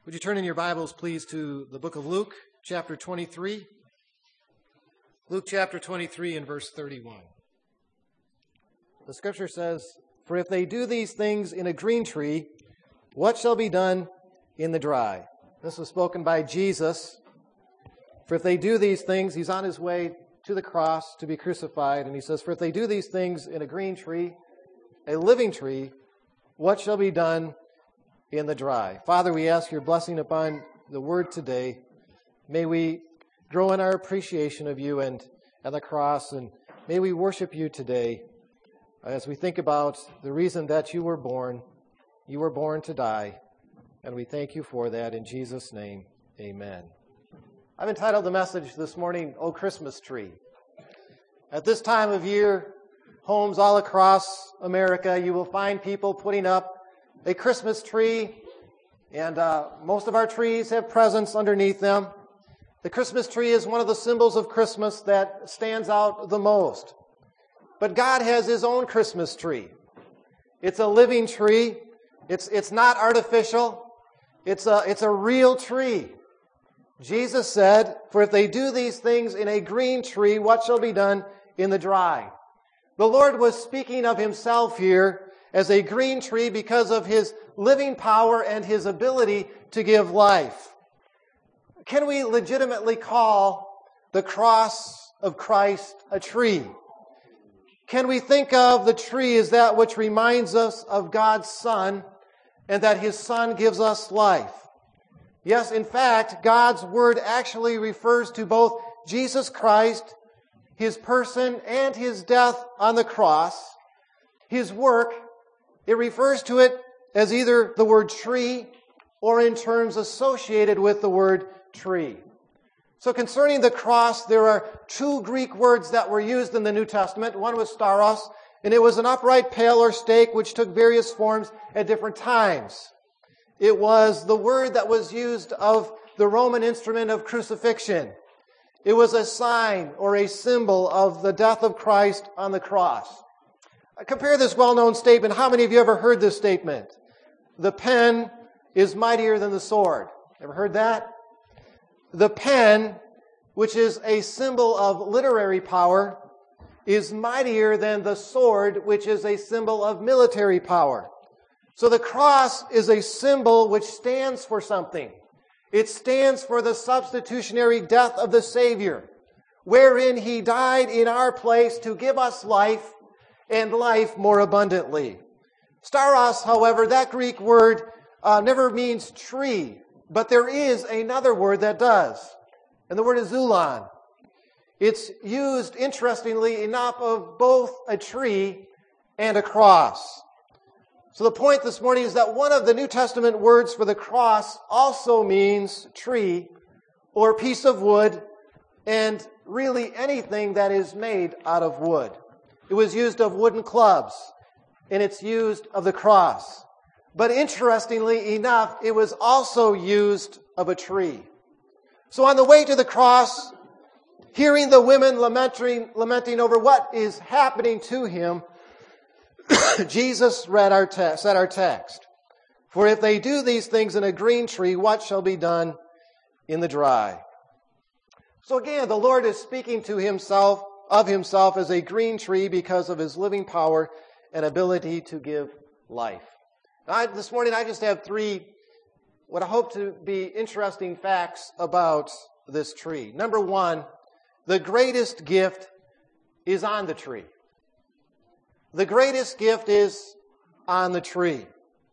Would you turn in your Bibles, please, to the book of Luke, chapter 23? Luke chapter 23 and verse 31. The scripture says, "For if they do these things in a green tree, what shall be done in the dry?" This was spoken by Jesus. For if they do these things, he's on his way to the cross to be crucified, and he says, "For if they do these things in a green tree, a living tree, what shall be done in the dry?" Father, we ask your blessing upon the word today. May we grow in our appreciation of you and the cross, and may we worship you today as we think about the reason that you were born. You were born to die, and we thank you for that. In Jesus' name, amen. I've entitled the message this morning, "O Christmas Tree." At this time of year, homes all across America, you will find people putting up a Christmas tree, and most of our trees have presents underneath them. The Christmas tree is one of the symbols of Christmas that stands out the most. But God has his own Christmas tree. It's a living tree. It's not artificial. It's a real tree. Jesus said, "For if they do these things in a green tree, what shall be done in the dry?" The Lord was speaking of himself here as a green tree because of his living power and his ability to give life. Can we legitimately call the cross of Christ a tree? Can we think of the tree as that which reminds us of God's Son and that his Son gives us life? Yes, in fact, God's Word actually refers to both Jesus Christ, his person, and his death on the cross, his work. It refers to it as either the word tree or in terms associated with the word tree. So concerning the cross, there are two Greek words that were used in the New Testament. One was stauros, and it was an upright pale or stake which took various forms at different times. It was the word that was used of the Roman instrument of crucifixion. It was a sign or a symbol of the death of Christ on the cross. Compare this well-known statement. How many of you ever heard this statement? The pen is mightier than the sword. Ever heard that? The pen, which is a symbol of literary power, is mightier than the sword, which is a symbol of military power. So the cross is a symbol which stands for something. It stands for the substitutionary death of the Savior, wherein he died in our place to give us life, and life more abundantly. Stauros, however, that Greek word never means tree, but there is another word that does, and the word is xulon. It's used, interestingly enough, of both a tree and a cross. So the point this morning is that one of the New Testament words for the cross also means tree or piece of wood, and really anything that is made out of wood. It was used of wooden clubs, and it's used of the cross. But interestingly enough, it was also used of a tree. So on the way to the cross, hearing the women lamenting over what is happening to him, Jesus said our text, "For if they do these things in a green tree, what shall be done in the dry?" So again, the Lord is speaking to himself, of himself as a green tree because of his living power and ability to give life. This morning I just have three, what I hope to be interesting facts about this tree. Number one, the greatest gift is on the tree. The greatest gift is on the tree.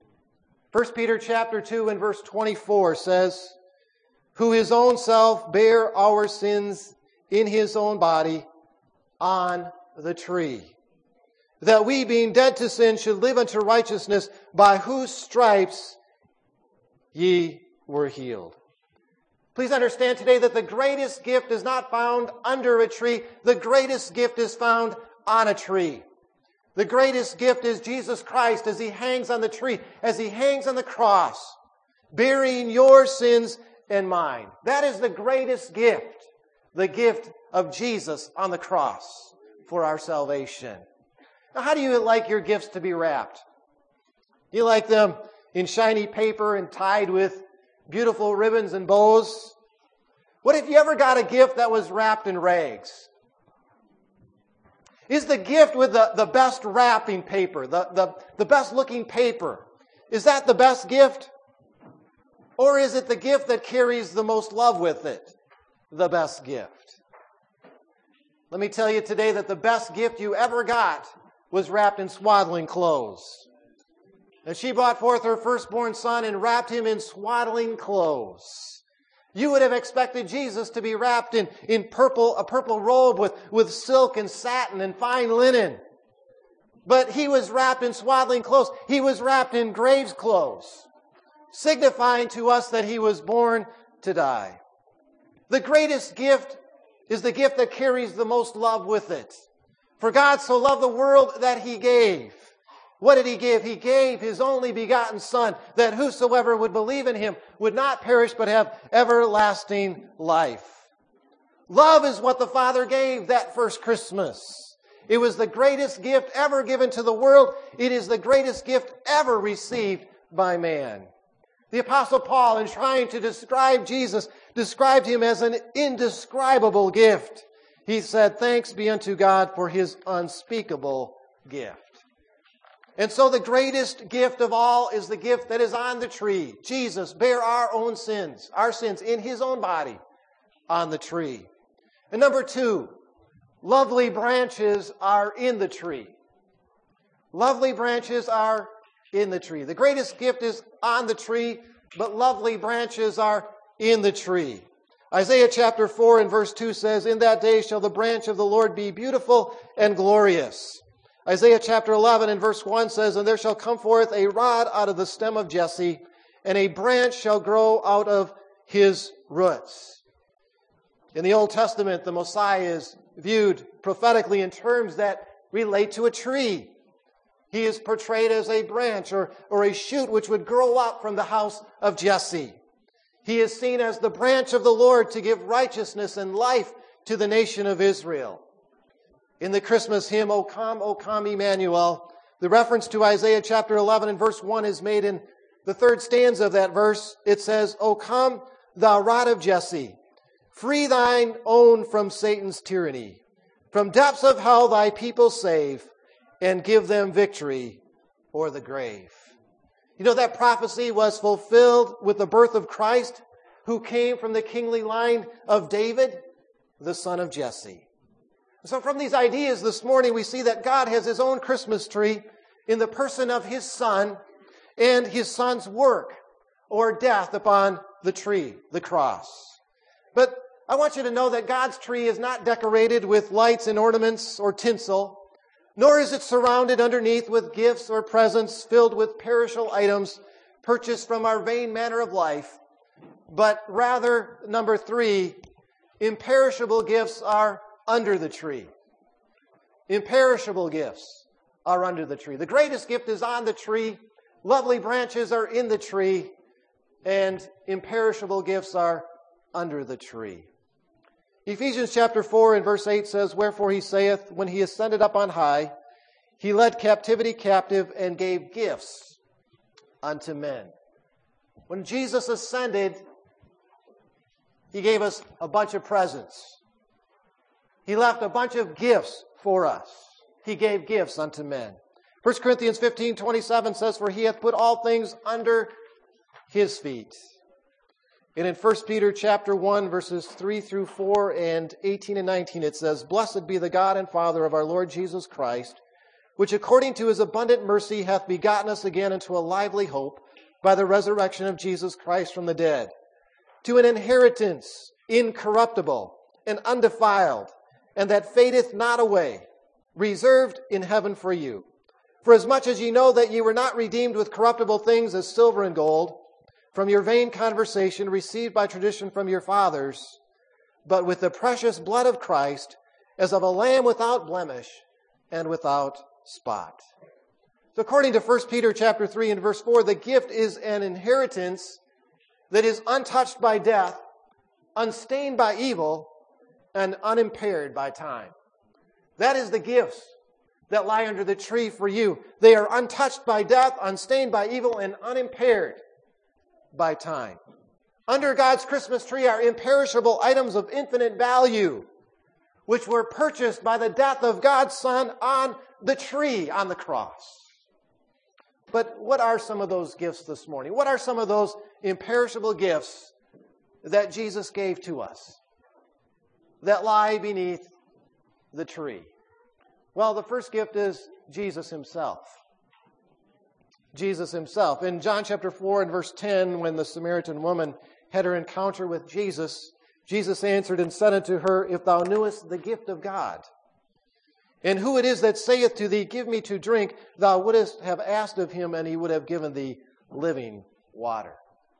1 Peter chapter 2 and verse 24 says, "Who his own self bare our sins in his own body on the tree, that we, being dead to sin, should live unto righteousness, by whose stripes ye were healed." Please understand today that the greatest gift is not found under a tree. The greatest gift is found on a tree. The greatest gift is Jesus Christ as he hangs on the tree, as he hangs on the cross, bearing your sins and mine. That is the greatest gift, the gift of Jesus on the cross for our salvation. Now, how do you like your gifts to be wrapped? Do you like them in shiny paper and tied with beautiful ribbons and bows? What if you ever got a gift that was wrapped in rags? Is the gift with the best wrapping paper, the best looking paper, is that the best gift? Or is it the gift that carries the most love with it, the best gift? Let me tell you today that the best gift you ever got was wrapped in swaddling clothes. And she brought forth her firstborn son and wrapped him in swaddling clothes. You would have expected Jesus to be wrapped in a purple robe with silk and satin and fine linen. But he was wrapped in swaddling clothes. He was wrapped in grave's clothes, signifying to us that he was born to die. The greatest gift is the gift that carries the most love with it. For God so loved the world that he gave. What did he give? He gave his only begotten Son, that whosoever would believe in him would not perish but have everlasting life. Love is what the Father gave that first Christmas. It was the greatest gift ever given to the world. It is the greatest gift ever received by man. The Apostle Paul, in trying to describe Jesus, described him as an indescribable gift. He said, "Thanks be unto God for his unspeakable gift." And so the greatest gift of all is the gift that is on the tree. Jesus bare our sins in his own body on the tree. And number two, lovely branches are in the tree. Lovely branches are in the tree. The greatest gift is on the tree, but lovely branches are in the tree. Isaiah chapter 4 and verse 2 says, "In that day shall the branch of the Lord be beautiful and glorious." Isaiah chapter 11 and verse 1 says, "And there shall come forth a rod out of the stem of Jesse, and a branch shall grow out of his roots." In the Old Testament, the Messiah is viewed prophetically in terms that relate to a tree. He is portrayed as a branch or a shoot which would grow up from the house of Jesse. He is seen as the branch of the Lord to give righteousness and life to the nation of Israel. In the Christmas hymn, O come, Emmanuel, the reference to Isaiah chapter 11 and verse 1 is made in the third stanza of that verse. It says, "O come, thou rod of Jesse, free thine own from Satan's tyranny. From depths of hell thy people save, and give them victory o'er the grave." You know, that prophecy was fulfilled with the birth of Christ, who came from the kingly line of David, the son of Jesse. So from these ideas this morning, we see that God has his own Christmas tree in the person of his Son and his Son's work or death upon the tree, the cross. But I want you to know that God's tree is not decorated with lights and ornaments or tinsel, nor is it surrounded underneath with gifts or presents filled with perishable items purchased from our vain manner of life, but rather, number three, imperishable gifts are under the tree. Imperishable gifts are under the tree. The greatest gift is on the tree. Lovely branches are in the tree. And imperishable gifts are under the tree. Ephesians chapter 4 and verse 8 says, "Wherefore he saith, when he ascended up on high, he led captivity captive and gave gifts unto men." When Jesus ascended, he gave us a bunch of presents. He left a bunch of gifts for us. He gave gifts unto men. 1 Corinthians 15:27 says, "For he hath put all things under his feet." And in 1 Peter chapter 1, verses 3 through 4 and 18 and 19, it says, "Blessed be the God and Father of our Lord Jesus Christ, which according to his abundant mercy hath begotten us again into a lively hope by the resurrection of Jesus Christ from the dead, to an inheritance incorruptible and undefiled, and that fadeth not away, reserved in heaven for you. For as much as ye know that ye were not redeemed with corruptible things as silver and gold, from your vain conversation received by tradition from your fathers, but with the precious blood of Christ, as of a lamb without blemish and without spot." So according to 1 Peter chapter 3 and verse 4, the gift is an inheritance that is untouched by death, unstained by evil, and unimpaired by time. That is the gifts that lie under the tree for you. They are untouched by death, unstained by evil, and unimpaired by time. Under God's Christmas tree are imperishable items of infinite value, which were purchased by the death of God's Son on the tree, on the cross. But what are some of those gifts this morning? What are some of those imperishable gifts that Jesus gave to us that lie beneath the tree? Well, the first gift is Jesus himself. Jesus himself. In John chapter 4 and verse 10, when the Samaritan woman had her encounter with Jesus, Jesus answered and said unto her, If thou knewest the gift of God, and who it is that saith to thee, Give me to drink, thou wouldest have asked of him, and he would have given thee living water.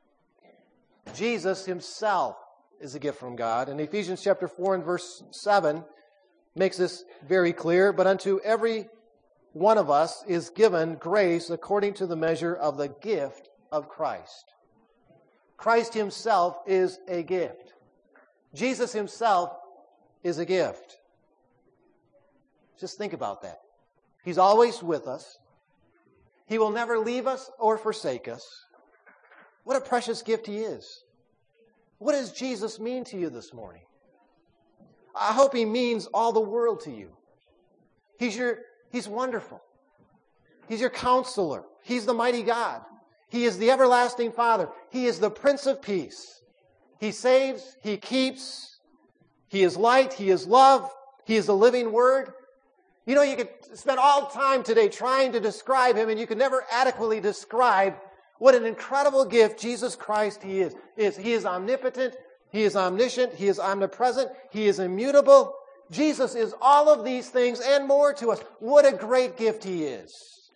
Jesus himself is a gift from God. And Ephesians chapter 4 and verse 7 makes this very clear. But unto every one of us is given grace according to the measure of the gift of Christ. Christ himself is a gift. Jesus himself is a gift. Just think about that. He's always with us. He will never leave us or forsake us. What a precious gift he is. What does Jesus mean to you this morning? I hope he means all the world to you. He's wonderful. He's your counselor. He's the mighty God. He is the everlasting Father. He is the Prince of Peace. He saves. He keeps. He is light. He is love. He is the living Word. You know, you could spend all time today trying to describe him, and you can never adequately describe what an incredible gift Jesus Christ he is. He is omnipotent. He is omniscient. He is omnipresent. He is immutable. Jesus is all of these things and more to us. What a great gift he is.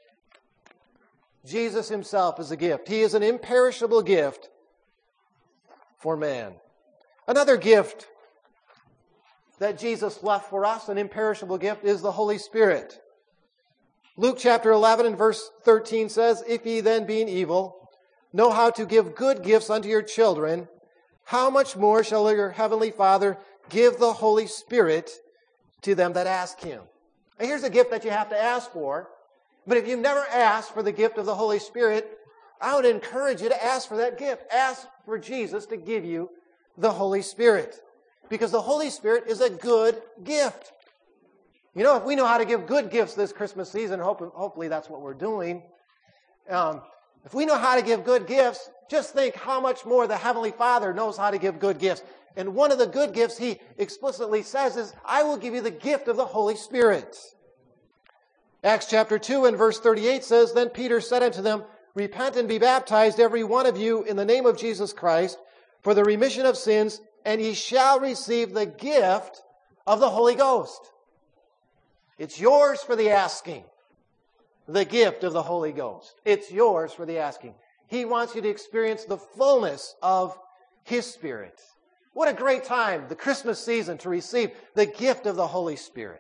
Jesus himself is a gift. He is an imperishable gift for man. Another gift that Jesus left for us, an imperishable gift, is the Holy Spirit. Luke chapter 11 and verse 13 says, If ye then, being evil, know how to give good gifts unto your children, how much more shall your heavenly Father give the Holy Spirit to them that ask him? And here's a gift that you have to ask for. But if you've never asked for the gift of the Holy Spirit, I would encourage you to ask for that gift. Ask for Jesus to give you the Holy Spirit. Because the Holy Spirit is a good gift. You know, if we know how to give good gifts this Christmas season, hopefully that's what we're doing. If we know how to give good gifts, just think how much more the Heavenly Father knows how to give good gifts. And one of the good gifts he explicitly says is, I will give you the gift of the Holy Spirit. Acts chapter 2 and verse 38 says, Then Peter said unto them, Repent and be baptized every one of you in the name of Jesus Christ for the remission of sins, and ye shall receive the gift of the Holy Ghost. It's yours for the asking. The gift of the Holy Ghost. It's yours for the asking. He wants you to experience the fullness of His Spirit. What a great time, the Christmas season, to receive the gift of the Holy Spirit.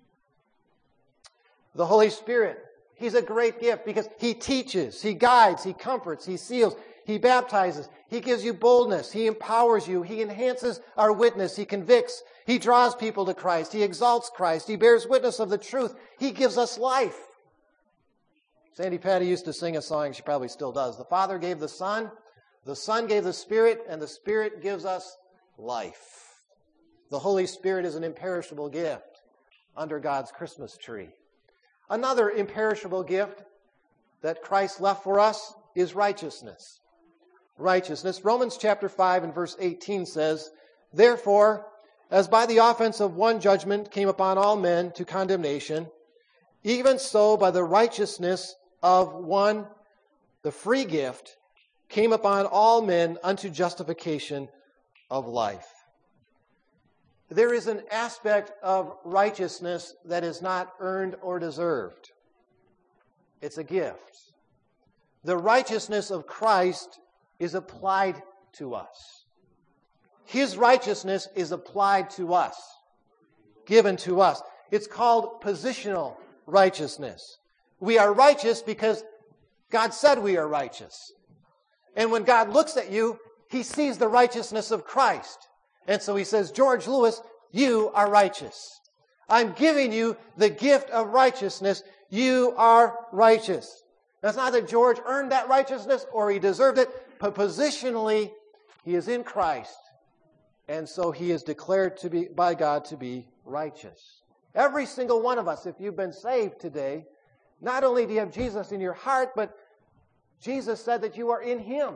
The Holy Spirit, He's a great gift because He teaches, He guides, He comforts, He seals, He baptizes, He gives you boldness, He empowers you, He enhances our witness, He convicts, He draws people to Christ, He exalts Christ, He bears witness of the truth, He gives us life. Sandy Patty used to sing a song, she probably still does. The Father gave the Son gave the Spirit, and the Spirit gives us life. The Holy Spirit is an imperishable gift under God's Christmas tree. Another imperishable gift that Christ left for us is righteousness. Righteousness. Romans chapter 5 and verse 18 says, Therefore, as by the offense of one judgment came upon all men to condemnation, even so by the righteousness of one, the free gift, came upon all men unto justification of life. There is an aspect of righteousness that is not earned or deserved. It's a gift. The righteousness of Christ is applied to us. His righteousness is applied to us, given to us. It's called positional righteousness. We are righteous because God said we are righteous. And when God looks at you, He sees the righteousness of Christ. And so He says, George Lewis, you are righteous. I'm giving you the gift of righteousness. You are righteous. Now, it's not that George earned that righteousness or he deserved it, but positionally, He is in Christ, and so he is declared to be by God to be righteous. Every single one of us, if you've been saved today, not only do you have Jesus in your heart, but Jesus said that you are in him.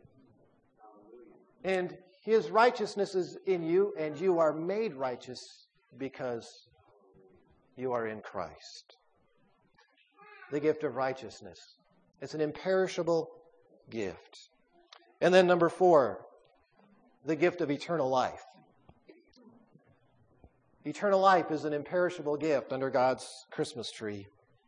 And his righteousness is in you, and you are made righteous because you are in Christ. The gift of righteousness. It's an imperishable gift. And then number 4, the gift of eternal life. Eternal life is an imperishable gift under God's Christmas tree.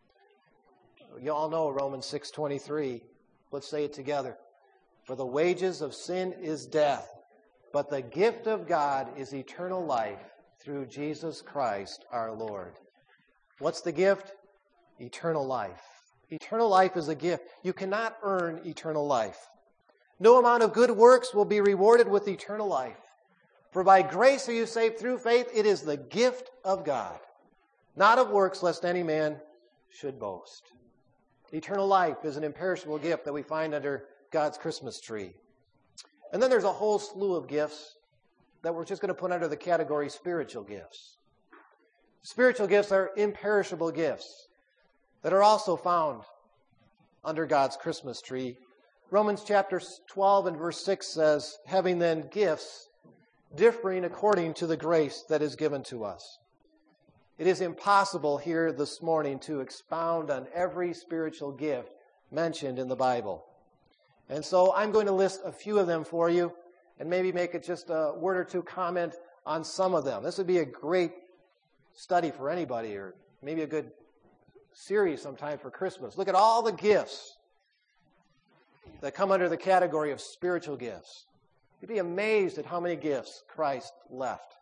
You all know Romans 6:23. Let's say it together. For the wages of sin is death, but the gift of God is eternal life through Jesus Christ our Lord. What's the gift? Eternal life. Eternal life is a gift. You cannot earn eternal life. No amount of good works will be rewarded with eternal life. For by grace are you saved through faith. It is the gift of God, not of works, lest any man should boast. Eternal life is an imperishable gift that we find under God's Christmas tree. And then there's a whole slew of gifts that we're just going to put under the category spiritual gifts. Spiritual gifts are imperishable gifts that are also found under God's Christmas tree. Romans chapter 12 and verse 6 says, having then gifts differing according to the grace that is given to us. It is impossible here this morning to expound on every spiritual gift mentioned in the Bible. And so I'm going to list a few of them for you and maybe make it just a word or two comment on some of them. This would be a great study for anybody, or maybe a good series sometime for Christmas. Look at all the gifts that come under the category of spiritual gifts. You'd be amazed at how many gifts Christ left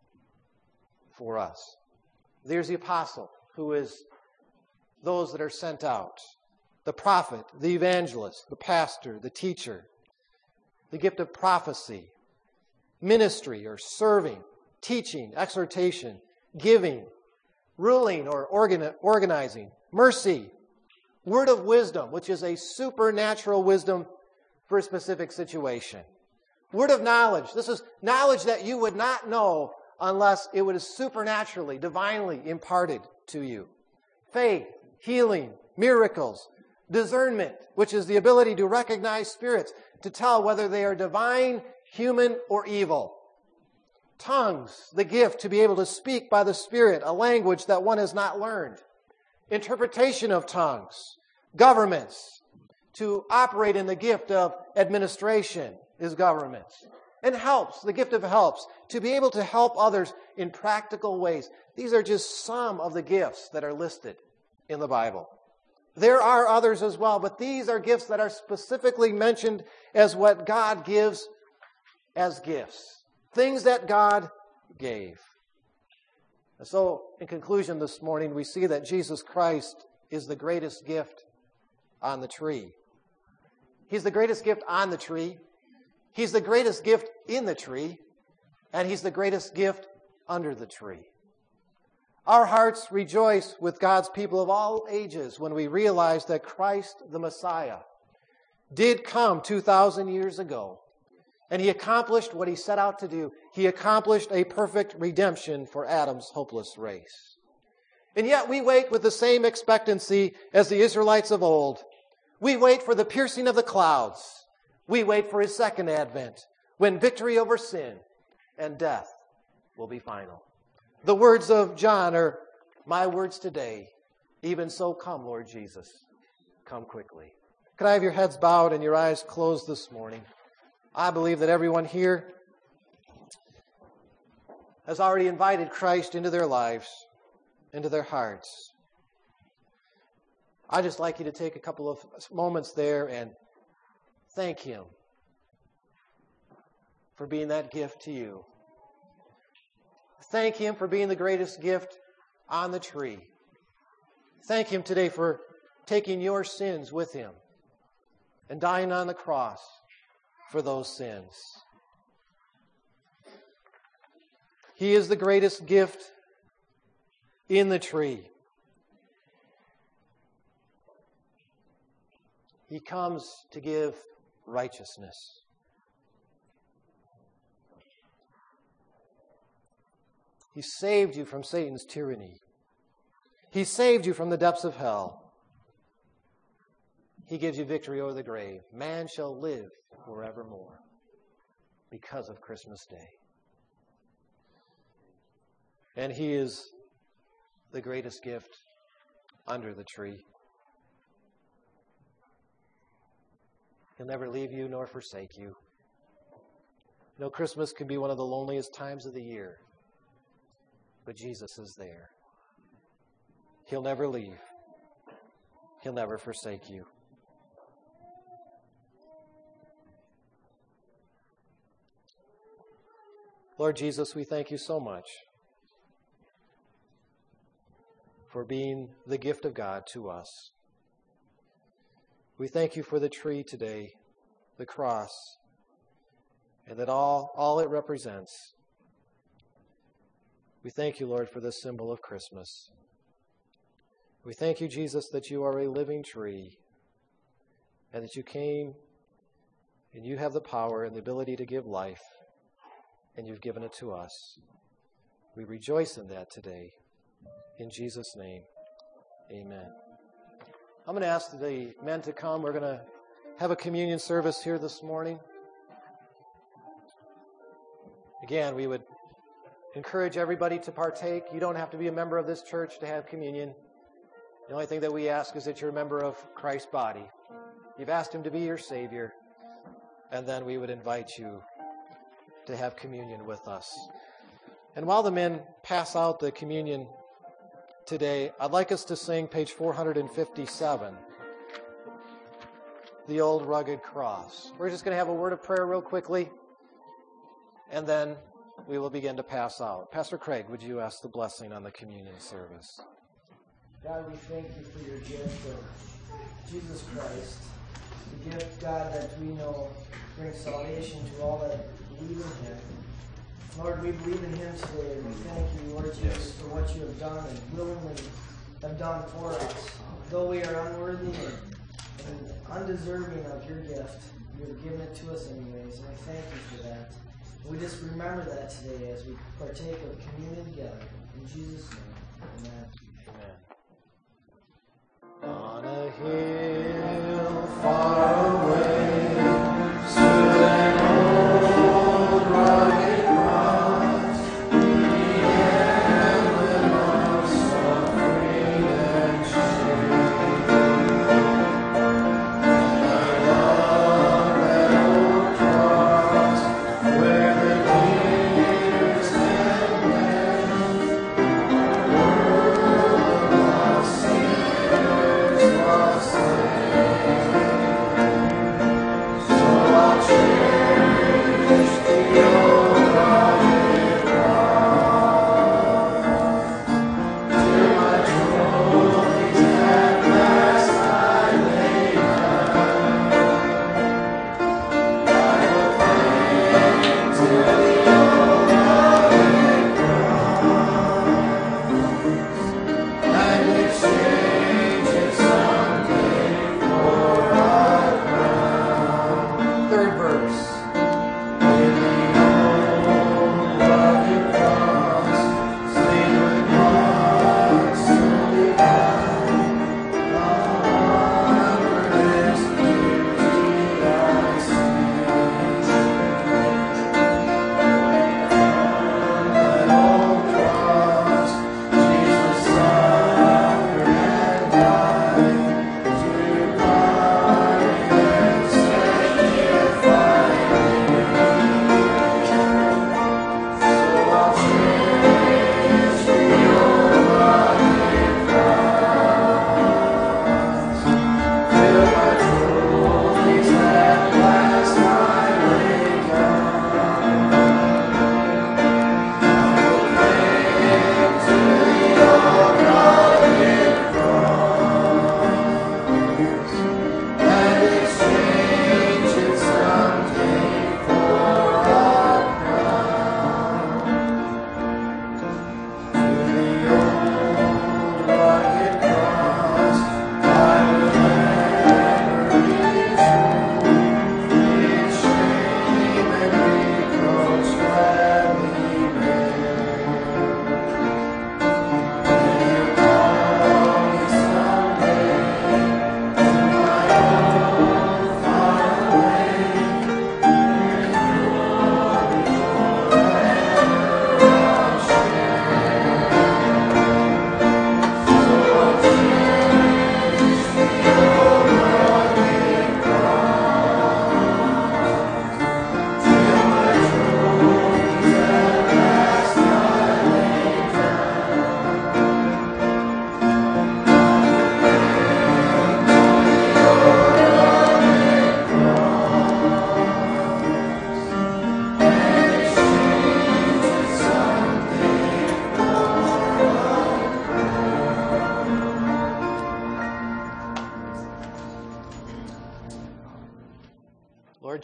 for us. There's the apostle, who is those that are sent out. The prophet, the evangelist, the pastor, the teacher. The gift of prophecy, ministry or serving, teaching, exhortation, giving, ruling or organizing, mercy, word of wisdom, which is a supernatural wisdom for a specific situation. Word of knowledge. This is knowledge that you would not know unless it was supernaturally, divinely imparted to you. Faith, healing, miracles, discernment, which is the ability to recognize spirits, to tell whether they are divine, human, or evil. Tongues, the gift to be able to speak by the Spirit a language that one has not learned. Interpretation of tongues. Governments, to operate in the gift of administration is governments. And helps, the gift of helps, to be able to help others in practical ways. These are just some of the gifts that are listed in the Bible. There are others as well, but these are gifts that are specifically mentioned as what God gives as gifts. Things that God gave. And so, in conclusion this morning, we see that Jesus Christ is the greatest gift on the tree. He's the greatest gift on the tree. He's the greatest gift in the tree. And He's the greatest gift under the tree. Our hearts rejoice with God's people of all ages when we realize that Christ, the Messiah, did come 2,000 years ago. And He accomplished what He set out to do. He accomplished a perfect redemption for Adam's hopeless race. And yet we wait with the same expectancy as the Israelites of old. We wait for the piercing of the clouds. We wait for His second advent, when victory over sin and death will be final. The words of John are my words today. Even so, come, Lord Jesus. Come quickly. Could I have your heads bowed and your eyes closed this morning? I believe that everyone here has already invited Christ into their lives, into their hearts. I'd just like you to take a couple of moments there and thank Him for being that gift to you. Thank Him for being the greatest gift on the tree. Thank Him today for taking your sins with Him and dying on the cross for those sins. He is the greatest gift in the tree. He comes to give righteousness. He saved you from Satan's tyranny. He saved you from the depths of hell. He gives you victory over the grave. Man shall live forevermore because of Christmas Day. And He is the greatest gift under the tree. He'll never leave you nor forsake you. You know, Christmas can be one of the loneliest times of the year, but Jesus is there. He'll never leave. He'll never forsake you. Lord Jesus, we thank you so much for being the gift of God to us. We thank you for the tree today, the cross, and that all it represents. We thank you, Lord, for this symbol of Christmas. We thank you, Jesus, that you are a living tree and that you came and you have the power and the ability to give life, and you've given it to us. We rejoice in that today. In Jesus' name, amen. I'm going to ask the men to come. We're going to have a communion service here this morning. Again, we would encourage everybody to partake. You don't have to be a member of this church to have communion. The only thing that we ask is that you're a member of Christ's body. You've asked Him to be your Savior, and then we would invite you to have communion with us. And while the men pass out the communion today, I'd like us to sing page 457, The Old Rugged Cross. We're just going to have a word of prayer real quickly, and then we will begin to pass out. Pastor Craig, would you ask the blessing on the communion service? God, we thank you for your gift of Jesus Christ, the gift, God, that we know brings salvation to all that believe in Him. Lord, we believe in Him today, and we thank you, Lord Jesus, for what you have done and willingly have done for us. Though we are unworthy and undeserving of your gift, you have given it to us anyways, and we thank you for that. We just remember that today as we partake of communion together. In Jesus' name, amen. On a hill far away stood an old rugged cross, the emblem of suffering and shame. I love that old cross where the tears have left our world of lost sinners, lost sinners.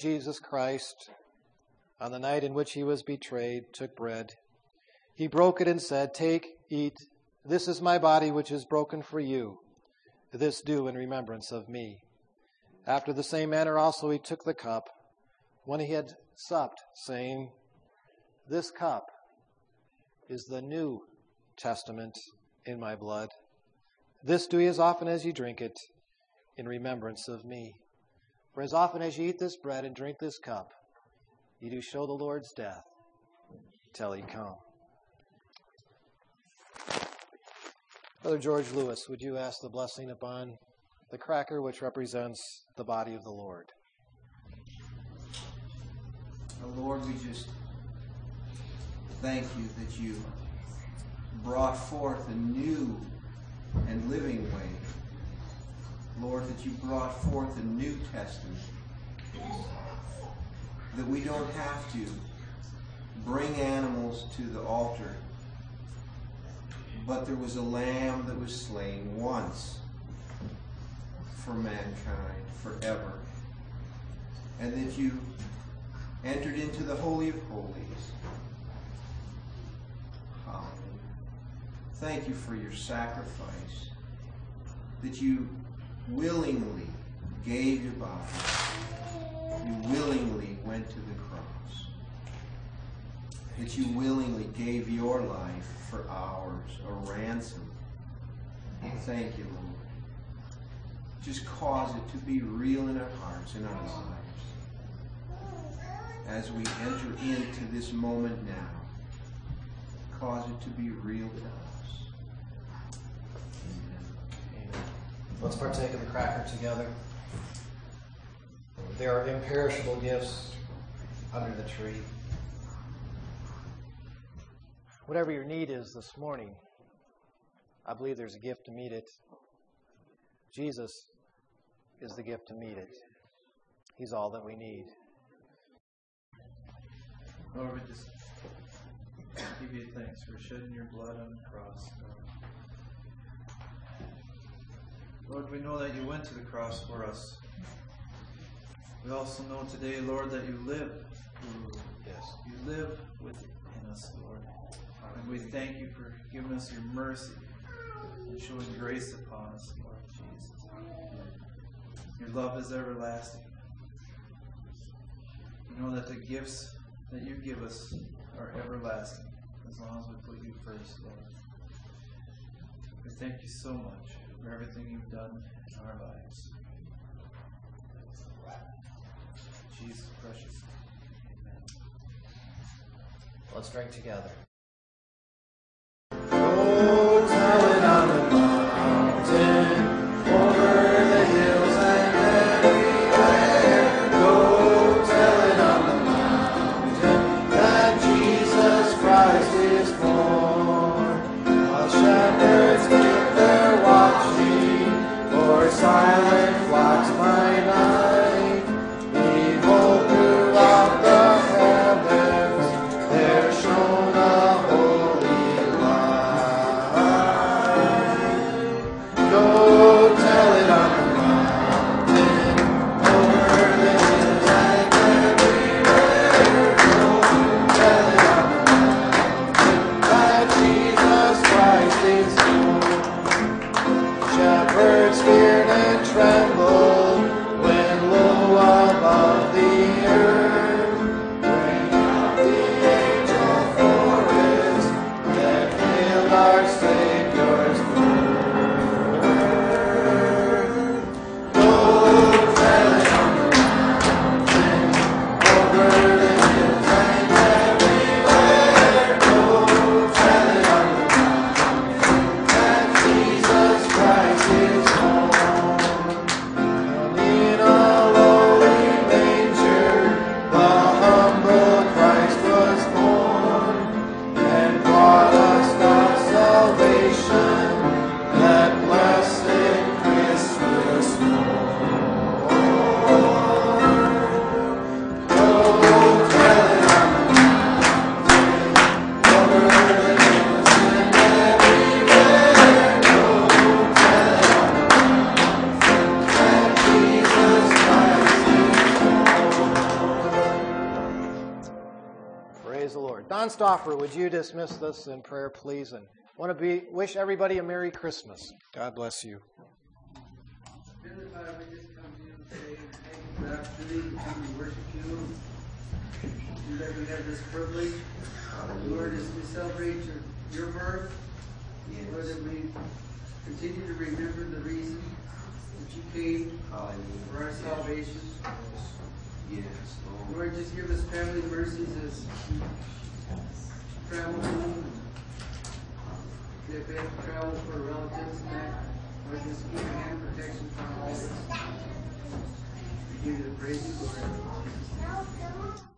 Jesus Christ, on the night in which he was betrayed, took bread. He broke it and said, "Take, eat. This is my body which is broken for you. This do in remembrance of me." After the same manner also he took the cup when he had supped, saying, "This cup is the New Testament in my blood. This do ye as often as ye drink it in remembrance of me. For as often as ye eat this bread and drink this cup, ye do show the Lord's death till he come." Brother George Lewis, would you ask the blessing upon the cracker which represents the body of the Lord? Lord, we just thank you that you brought forth a new and living way. Lord, that you brought forth a New Testament. That we don't have to bring animals to the altar, but there was a lamb that was slain once for mankind, forever. And that you entered into the Holy of Holies. Hallelujah. Thank you for your sacrifice, that you willingly gave your body. You willingly went to the cross. That you willingly gave your life for ours, a ransom. Thank you, Lord. Just cause it to be real in our hearts, in our lives. As we enter into this moment now, cause it to be real to us. Amen. Let's partake of the cracker together. There are imperishable gifts under the tree. Whatever your need is this morning, I believe there's a gift to meet it. Jesus is the gift to meet it. He's all that we need. Lord, we just give you thanks for shedding your blood on the cross, Lord, we know that you went to the cross for us. We also know today, Lord, that you live. Yes. You live within us, Lord. And we thank you for giving us your mercy and showing grace upon us, Lord Jesus. Your love is everlasting. We know that the gifts that you give us are everlasting, as long as we put you first, Lord. We thank you so much for everything you've done in our lives. Jesus, precious. Amen. Let's drink together. Oh, tell it on the mountain, over the hills and everywhere. Go tell it on the mountain that Jesus Christ is born. While shepherds keep their watching, for silent flocks by night, behold throughout the heavens there shone a Praise the Lord. Don Stoffer, would you dismiss us in prayer, please? And want to wish everybody a Merry Christmas. God bless you. Heavenly Father, we just come to you today and thank you for the opportunity to come and worship you. And that we have this privilege, Lord, as we celebrate your birth. Lord, that we continue to remember the reason that you came for our salvation. Yes, Lord, just give us family mercies as we travel home. If we have to travel for relatives and that, Lord, just keep your hand of protection from all of us. We give you the praise and glory.